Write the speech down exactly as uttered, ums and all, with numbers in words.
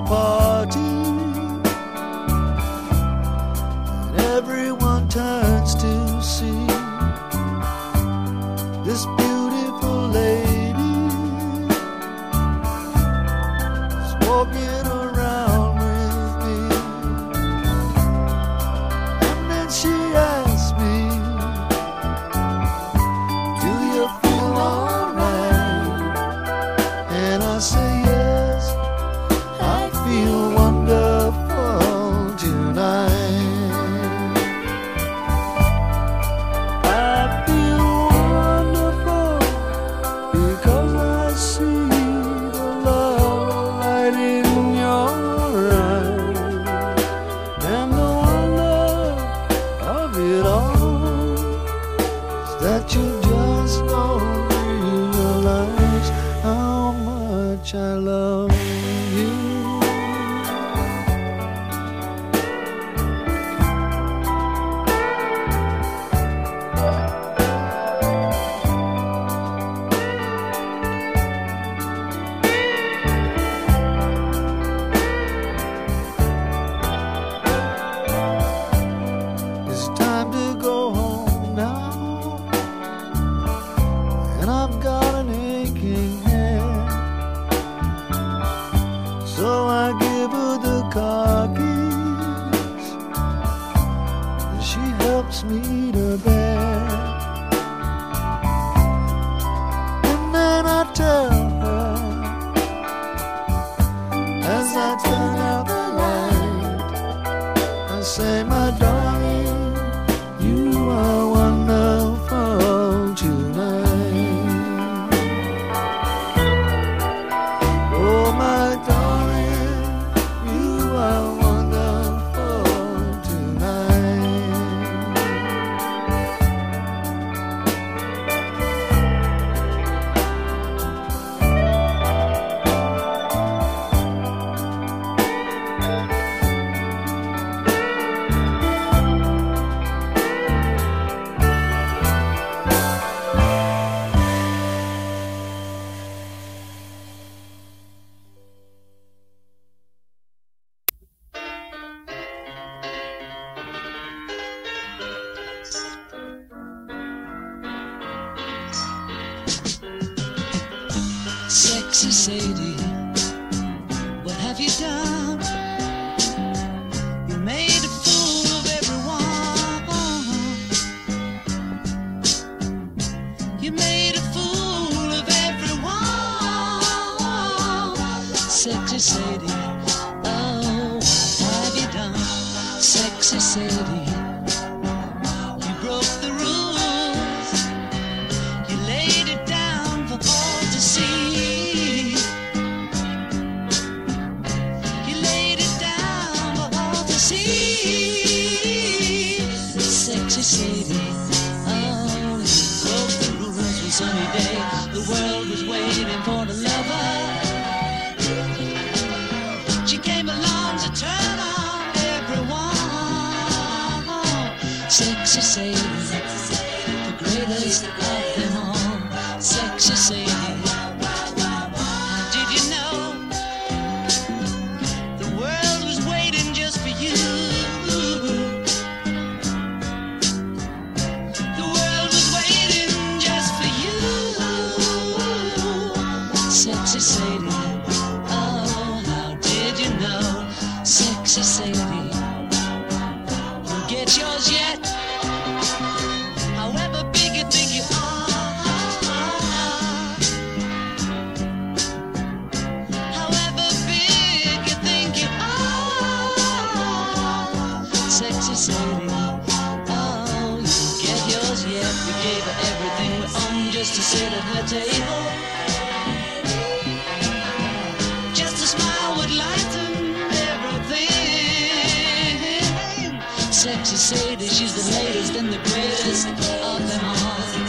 party, and everyone turns to see this beautiful lady is walking around with me. And then she asks me, do you feel alright? And I say yes, I feel wonderful tonight. I feel wonderful because I see the love light in your eyes, and the wonder of it all is that you just don't realize how much I love you. It's time to go home now, and I've got an aching head. So I give her the car keys, and she helps me to bed. And then I tell her, as I turn out the light, I say, my darling, you are wonderful tonight. Oh, my darling, you are wonderful tonight. Sexy Sadie, what have you done? You made a fool of everyone. You made a fool of everyone. Sexy Sadie, oh, what have you done? Sexy Sadie, you broke the rules. You laid it down for all to see. You laid it down for all to see. Sexy Sadie, oh, you broke the rules one sunny day. The world was waiting for the lover. She came along to turn on everyone. Sexy Sadie, the greatest of them all. Sexy Sadie, did you know the world was waiting just for you? The world was waiting just for you. Sexy Sadie, oh, how did you know? Sexy Sadie, you'll get yours yet, however big you think you are. However big you think you are. Sexy Sadie, oh, you'll get yours yet. We gave her everything we own just to sit at her table. Just a smile would lighten everything. Sexy Sadie, she's the latest and the greatest of them all.